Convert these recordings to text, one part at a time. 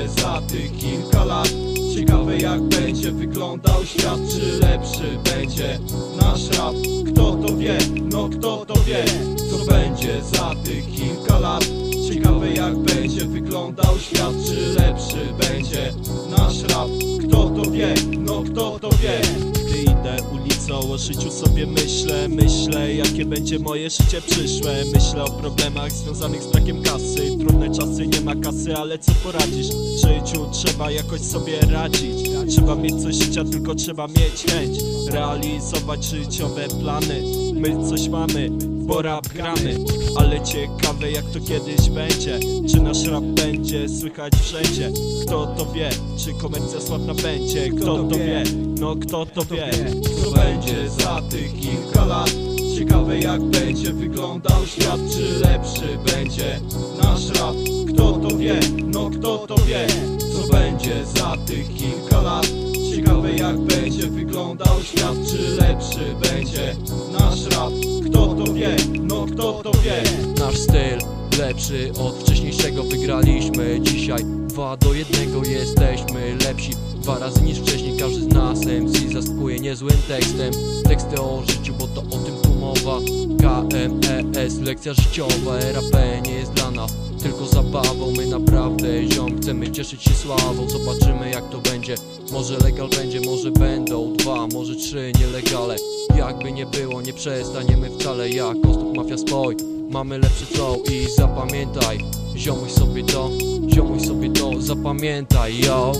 za tych kilka lat? Ciekawe jak będzie wyglądał świat, czy lepszy będzie nasz rap? Kto to wie, no kto to wie, co będzie za tych kilka lat? Ciekawe jak będzie wyglądał świat, czy lepszy będzie nasz rap? Kto to wie, no kto to wie. Gdy idę ulicą, o życiu sobie myślę jakie będzie moje życie przyszłe. Myślę o problemach związanych z brakiem kasy. Trudne czasy, nie ma kasy, ale co poradzisz? W życiu trzeba jakoś sobie radzić. Trzeba mieć coś życia, tylko trzeba mieć chęć realizować życiowe plany. My coś mamy, bo rap gramy, ale ciekawe jak to kiedyś będzie. Czy nasz rap będzie słychać wszędzie? Kto to wie, czy komercja sławna będzie? Kto to wie, no kto to wie. Co będzie za tych kilka lat? Ciekawe jak będzie wyglądał świat, czy lepszy będzie nasz rap? Kto to wie, no kto to wie, co będzie za tych kilka lat? Ciekawe jak będzie wyglądał świat, czy lepszy będzie nasz rap? Kto to wie, no kto to wie. Nasz styl lepszy od wcześniejszego, wygraliśmy dzisiaj 2-1, jesteśmy lepsi 2 razy niż wcześniej. Każdy z nas MC zaskakuje niezłym tekstem. Teksty o życiu, bo to o tym tu mowa. KMES, lekcja życiowa. RAP nie jest dla nas tylko zabawą. My naprawdę ziom chcemy cieszyć się sławą. Zobaczymy jak to będzie. Może legal będzie, może będą 2, może 3 nielegalne. Jakby nie było, nie przestaniemy wcale. Jak Kostop Mafia Spoj, mamy lepszy flow i zapamiętaj, ziomuj sobie to, zapamiętaj, yo.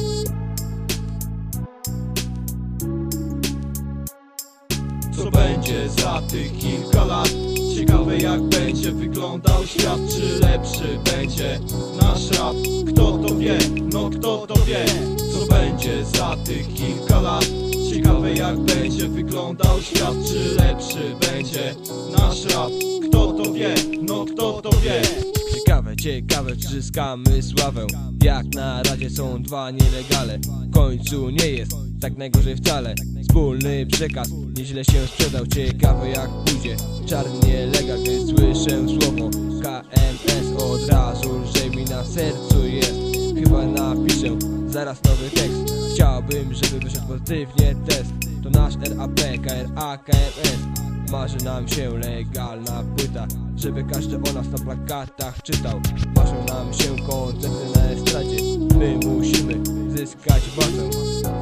Co będzie za tych kilka lat? Ciekawe jak będzie wyglądał świat, czy lepszy będzie nasz rap? Kto to wie, no kto to wie, co będzie za tych kilka lat? Ciekawe jak będzie wyglądał świat, czy lepszy będzie nasz rap? Kto to wie, no kto to wie. Ciekawe czy zyskamy sławę. Jak na razie są 2 nielegale. W końcu nie jest tak najgorzej wcale. Wspólny przekaz nieźle się sprzedał. Ciekawe jak pójdzie czarnie legal, gdy słyszę słowo KMS. Od razu lżej mi na sercu jest. Chyba napiszę zaraz nowy tekst. Chciałbym, żeby wyszedł pozytywnie test. To nasz RAP, KRA, KMS. Marzy nam się legalna płyta, żeby każdy o nas na plakatach czytał. Marzą nam się koncerty na estradzie. My musimy zyskać władzę.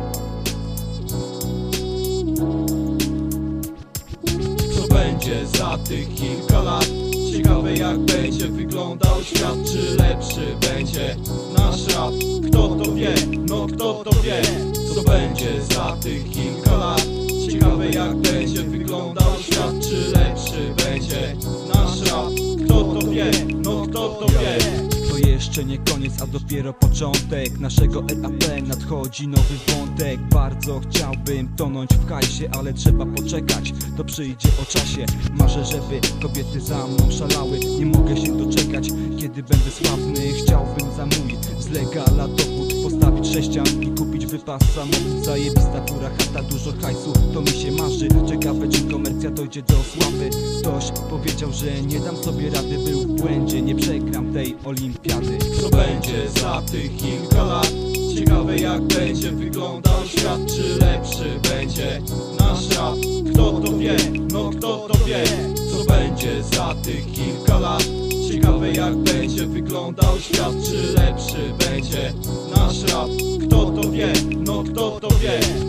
Co będzie za tych kilka lat? Ciekawe jak będzie wyglądał świat, czy lepszy będzie nasz rap? Kto to wie, no kto to wie, co będzie za tych kilka lat? Ciekawe jak będzie wyglądał świat, czy lepszy będzie nasz rap? Kto to wie, no kto to wie. To jeszcze nie koniec, a dopiero początek naszego RAP, nadchodzi nowy wątek. Bardzo chciałbym tonąć w hajsie, ale trzeba poczekać, to przyjdzie o czasie. Marzę, żeby kobiety za mną szalały, nie mogę się doczekać, kiedy będę sławny. Chciałbym za mój z legala dochód postawić sześcian i kupić wypas samochód. Zajebista fura, chata, dużo hajsu, to mi się marzy. Ciekawe czy komercja dojdzie do sławy. Ktoś powiedział, że nie dam sobie rady, był w błędzie, nie przegram tej olimpiady. Co będzie za tych kilka lat? Ciekawe jak będzie wyglądał świat, czy lepszy będzie nasz rap? Kto to wie, no kto to wie, co będzie za tych kilka lat? Ciekawe jak będzie wyglądał świat, czy lepszy będzie nasz rap? Kto to wie, no kto to wie.